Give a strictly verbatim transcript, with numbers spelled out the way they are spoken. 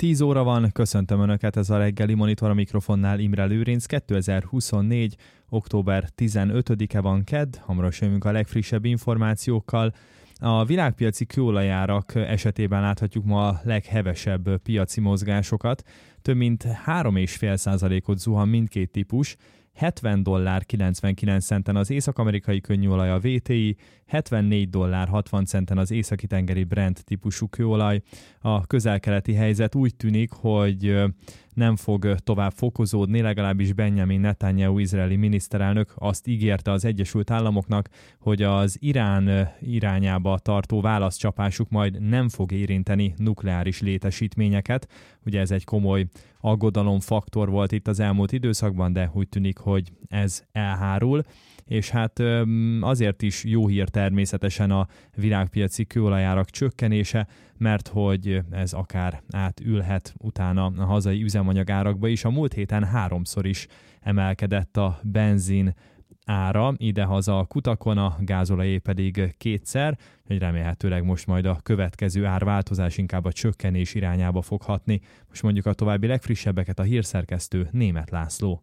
tíz óra van, köszöntöm Önöket, ez a reggeli monitor, a mikrofonnál Imre Lőrinc. kétezer-huszonnégy. október tizenötödike van, kedd, hamarosan jövünk a legfrissebb információkkal. A világpiaci kőolajárak esetében láthatjuk ma a leghevesebb piaci mozgásokat. Több mint három egész öt százalékot zuhan mindkét típus, hetven dollár kilencvenkilenc centen az észak-amerikai könnyűolaj a vé té i, hetvennégy dollár hatvan centen az északi-tengeri Brent típusú kőolaj. A közel-keleti helyzet úgy tűnik, hogy nem fog tovább fokozódni, legalábbis Benjamin Netanyahu izraeli miniszterelnök azt ígérte az Egyesült Államoknak, hogy az Irán irányába tartó válaszcsapásuk majd nem fog érinteni nukleáris létesítményeket. Ugye ez egy komoly aggodalomfaktor volt itt az elmúlt időszakban, de úgy tűnik, hogy ez elhárul. És hát azért is jó hír természetesen a világpiaci kőolajárak csökkenése, mert hogy ez akár átülhet utána a hazai üzemanyagárakba is. A múlt héten háromszor is emelkedett a benzin ára idehaza a kutakon, a gázolajé pedig kétszer, hogy remélhetőleg most majd a következő árváltozás inkább a csökkenés irányába fog hatni. Most mondjuk a további legfrissebbeket a hírszerkesztő Németh László.